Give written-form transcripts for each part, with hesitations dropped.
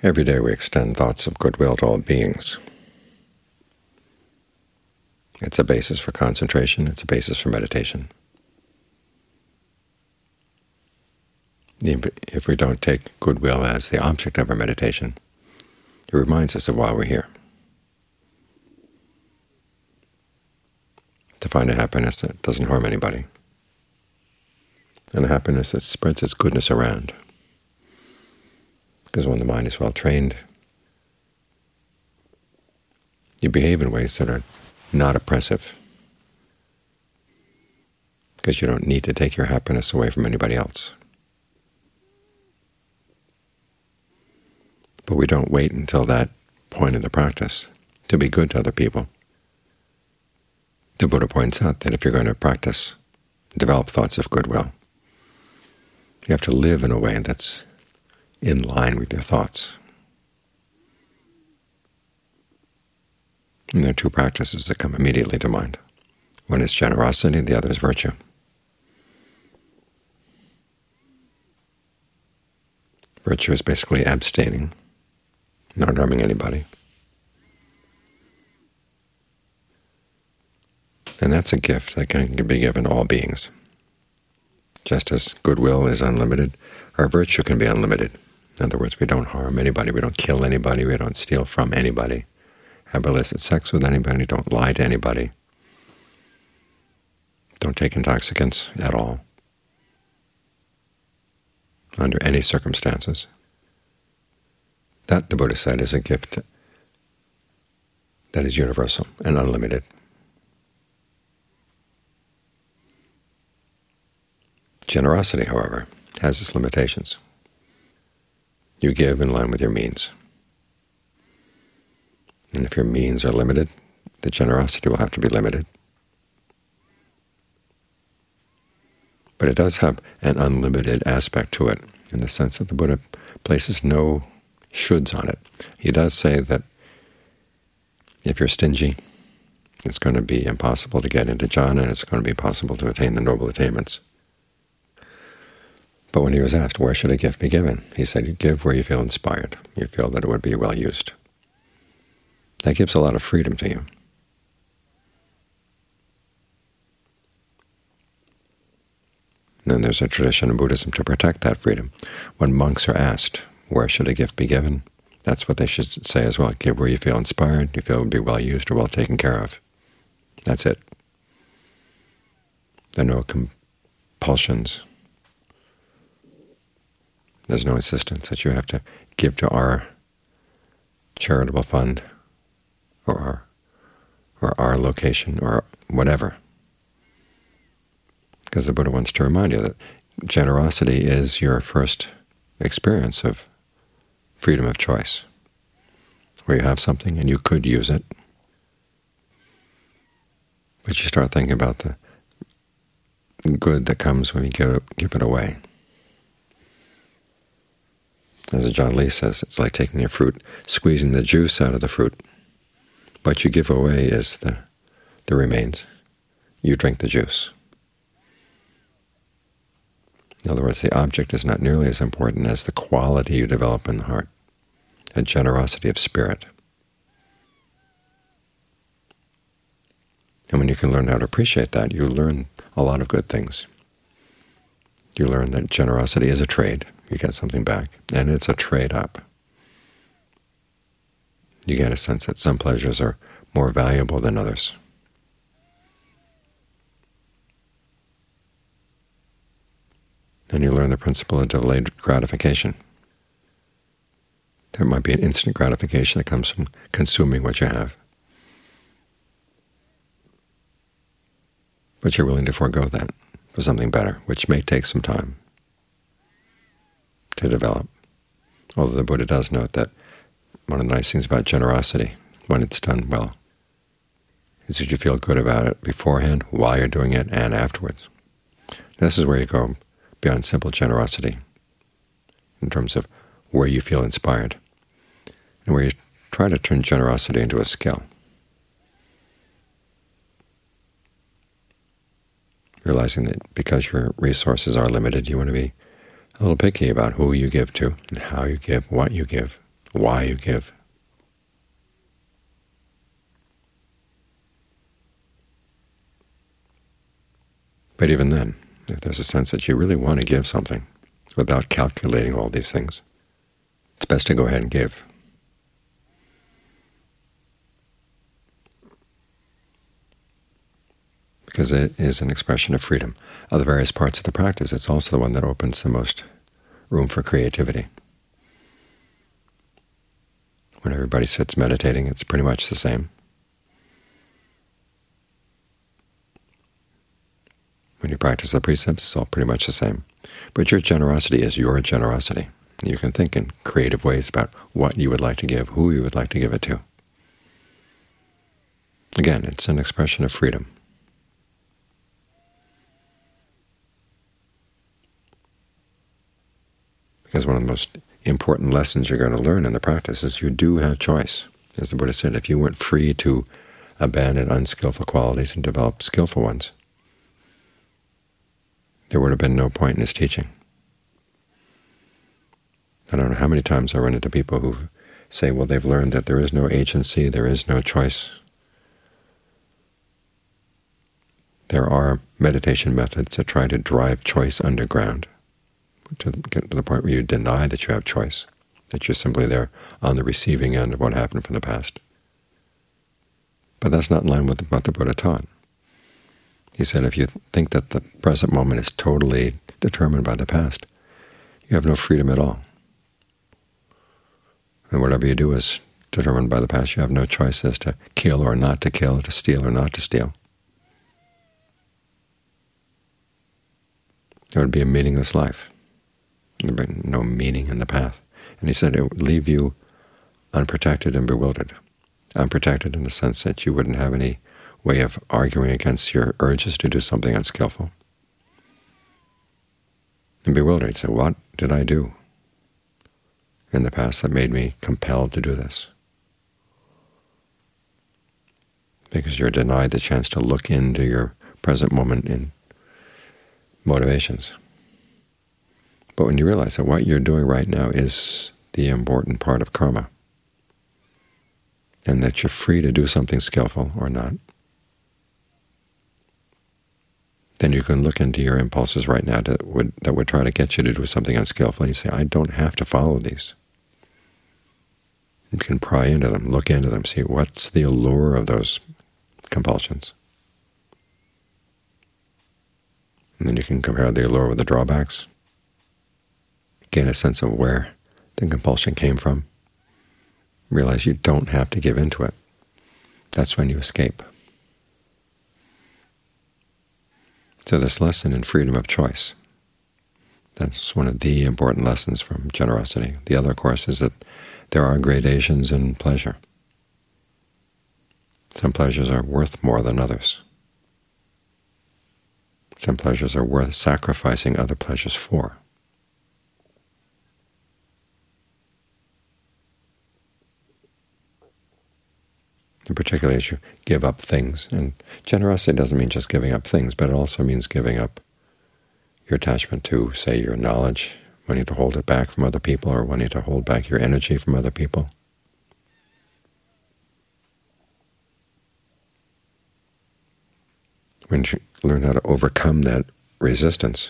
Every day we extend thoughts of goodwill to all beings. It's a basis for concentration. It's a basis for meditation. If we don't take goodwill as the object of our meditation, it reminds us of why we're here, to find a happiness that doesn't harm anybody, and a happiness that spreads its goodness around. Because when the mind is well trained, you behave in ways that are not oppressive, because you don't need to take your happiness away from anybody else. But we don't wait until that point in the practice to be good to other people. The Buddha points out that if you're going to practice, develop thoughts of goodwill, you have to live in a way that's in line with your thoughts. And there are two practices that come immediately to mind. One is generosity, the other is virtue. Virtue is basically abstaining, not harming anybody. And that's a gift that can be given to all beings. Just as goodwill is unlimited, our virtue can be unlimited. In other words, we don't harm anybody, we don't kill anybody, we don't steal from anybody, have illicit sex with anybody, don't lie to anybody, don't take intoxicants at all, under any circumstances. That, the Buddha said, is a gift that is universal and unlimited. Generosity, however, has its limitations. You give in line with your means. And if your means are limited, the generosity will have to be limited. But it does have an unlimited aspect to it, in the sense that the Buddha places no shoulds on it. He does say that if you're stingy, it's going to be impossible to get into jhana, and it's going to be impossible to attain the noble attainments. But when he was asked, where should a gift be given, he said, you give where you feel inspired. You feel that it would be well used. That gives a lot of freedom to you. And then there's a tradition in Buddhism to protect that freedom. When monks are asked, where should a gift be given, that's what they should say as well. Give where you feel inspired, you feel it would be well used or well taken care of. That's it. There are no compulsions. There's no insistence that you have to give to our charitable fund or our location or whatever. Because the Buddha wants to remind you that generosity is your first experience of freedom of choice, where you have something and you could use it, but you start thinking about the good that comes when you give it away. As John Lee says, it's like taking a fruit, squeezing the juice out of the fruit. What you give away is the remains. You drink the juice. In other words, the object is not nearly as important as the quality you develop in the heart, a generosity of spirit. And when you can learn how to appreciate that, you learn a lot of good things. You learn that generosity is a trade. You get something back, and it's a trade-up. You get a sense that some pleasures are more valuable than others. And you learn the principle of delayed gratification. There might be an instant gratification that comes from consuming what you have, but you're willing to forego that for something better, which may take some time to develop. Although the Buddha does note that one of the nice things about generosity, when it's done well, is that you feel good about it beforehand, while you're doing it, and afterwards. This is where you go beyond simple generosity, in terms of where you feel inspired, and where you try to turn generosity into a skill. Realizing that because your resources are limited, you want to be a little picky about who you give to, and how you give, what you give, why you give. But even then, if there's a sense that you really want to give something without calculating all these things, it's best to go ahead and give. Because it is an expression of freedom. Of the various parts of the practice, it's also the one that opens the most room for creativity. When everybody sits meditating, it's pretty much the same. When you practice the precepts, it's all pretty much the same. But your generosity is your generosity. You can think in creative ways about what you would like to give, who you would like to give it to. Again, it's an expression of freedom. Because one of the most important lessons you're going to learn in the practice is you do have choice. As the Buddha said, if you weren't free to abandon unskillful qualities and develop skillful ones, there would have been no point in his teaching. I don't know how many times I run into people who say, well, they've learned that there is no agency, there is no choice. There are meditation methods that try to drive choice underground, to get to the point where you deny that you have choice, that you're simply there on the receiving end of what happened from the past. But that's not in line with what the Buddha taught. He said if you think that the present moment is totally determined by the past, you have no freedom at all. And whatever you do is determined by the past. You have no choice as to kill or not to kill, to steal or not to steal. It would be a meaningless life. There would be no meaning in the path. And he said it would leave you unprotected and bewildered. Unprotected in the sense that you wouldn't have any way of arguing against your urges to do something unskillful. And bewildered. So what did I do in the past that made me compelled to do this? Because you're denied the chance to look into your present moment in motivations. But when you realize that what you're doing right now is the important part of karma, and that you're free to do something skillful or not, then you can look into your impulses right now that would try to get you to do something unskillful, and you say, I don't have to follow these. You can pry into them, look into them, see what's the allure of those compulsions. And then you can compare the allure with the drawbacks, gain a sense of where the compulsion came from, realize you don't have to give into it. That's when you escape. So this lesson in freedom of choice, that's one of the important lessons from generosity. The other, of course, is that there are gradations in pleasure. Some pleasures are worth more than others. Some pleasures are worth sacrificing other pleasures for. And particularly as you give up things. And generosity doesn't mean just giving up things, but it also means giving up your attachment to, say, your knowledge, wanting to hold it back from other people, or wanting to hold back your energy from other people. When you learn how to overcome that resistance,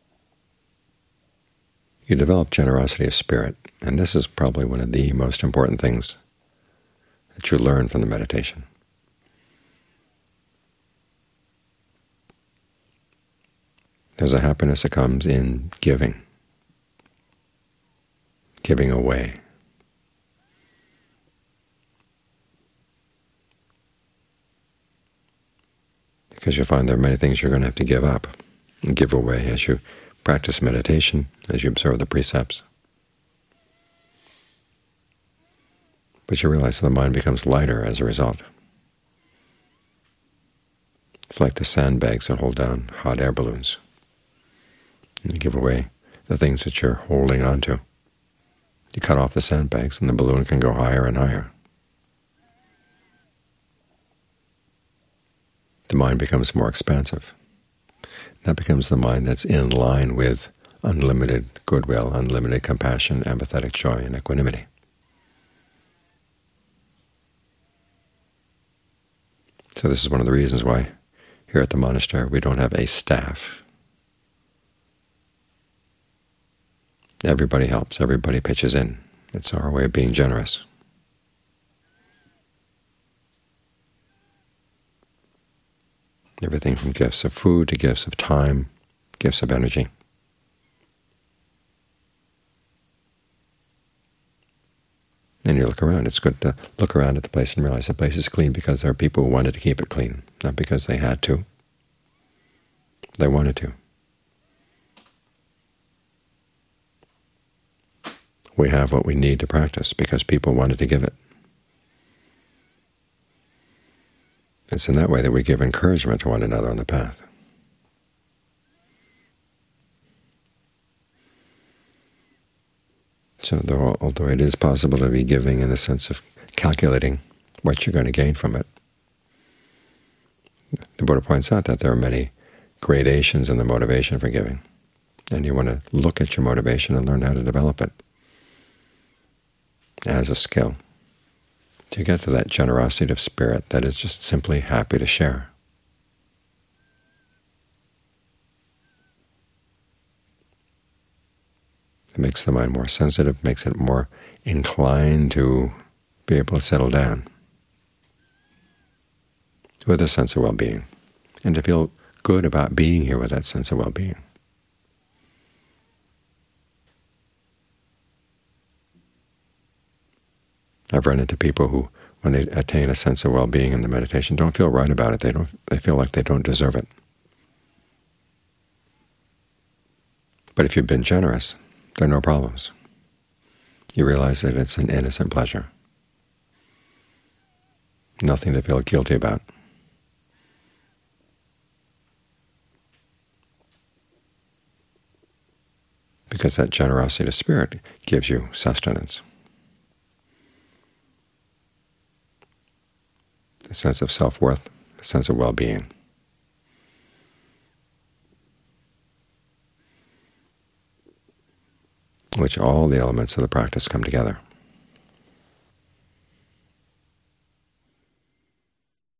you develop generosity of spirit. And this is probably one of the most important things that you learn from the meditation. There's a happiness that comes in giving away. Because you find there are many things you're going to have to give up and give away as you practice meditation, as you observe the precepts. But you realize that the mind becomes lighter as a result. It's like the sandbags that hold down hot air balloons. And you give away the things that you're holding on to. You cut off the sandbags and the balloon can go higher and higher. The mind becomes more expansive. That becomes the mind that's in line with unlimited goodwill, unlimited compassion, empathetic joy, and equanimity. So this is one of the reasons why here at the monastery we don't have a staff. Everybody helps. Everybody pitches in. It's our way of being generous. Everything from gifts of food to gifts of time, gifts of energy. And you look around. It's good to look around at the place and realize the place is clean because there are people who wanted to keep it clean, not because they had to. They wanted to. We have what we need to practice because people wanted to give it. It's in that way that we give encouragement to one another on the path. So although it is possible to be giving in the sense of calculating what you're going to gain from it, the Buddha points out that there are many gradations in the motivation for giving, and you want to look at your motivation and learn how to develop it as a skill to get to that generosity of spirit that is just simply happy to share. It makes the mind more sensitive, makes it more inclined to be able to settle down with a sense of well-being, and to feel good about being here with that sense of well-being. I've run into people who, when they attain a sense of well-being in the meditation, don't feel right about it. They feel like they don't deserve it. But if you've been generous, there are no problems. You realize that it's an innocent pleasure, nothing to feel guilty about. Because that generosity of spirit gives you sustenance, a sense of self-worth, a sense of well-being. Which all the elements of the practice come together.